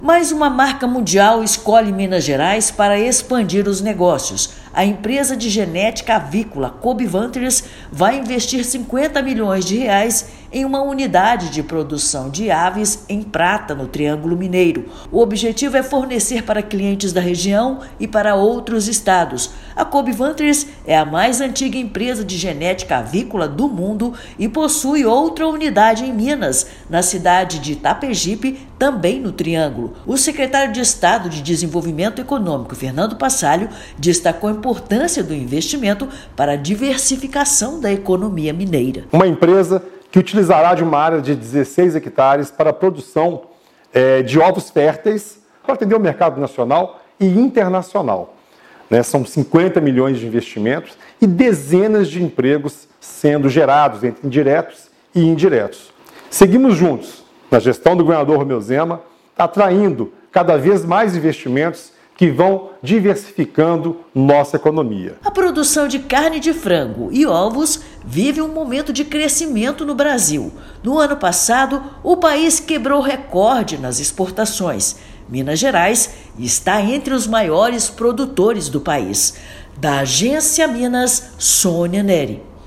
Mais uma marca mundial escolhe Minas Gerais para expandir os negócios. A empresa de genética avícola Kobe Ventures vai investir R$50 milhões em uma unidade de produção de aves em Prata, no Triângulo Mineiro. O objetivo é fornecer para clientes da região e para outros estados. A Kobe Ventures é a mais antiga empresa de genética avícola do mundo e possui outra unidade em Minas, na cidade de Itapejipe, também no Triângulo. O secretário de Estado de Desenvolvimento Econômico, Fernando Passalio, destacou a importância do investimento para a diversificação da economia mineira. Uma empresa que utilizará de uma área de 16 hectares para a produção de ovos férteis para atender o mercado nacional e internacional. São 50 milhões de investimentos e dezenas de empregos sendo gerados entre diretos e indiretos. Seguimos juntos na gestão do governador Romeu Zema, atraindo cada vez mais investimentos que vão diversificando nossa economia. A produção de carne de frango e ovos vive um momento de crescimento no Brasil. No ano passado, o país quebrou recorde nas exportações. Minas Gerais está entre os maiores produtores do país. Da Agência Minas, Sônia Neri.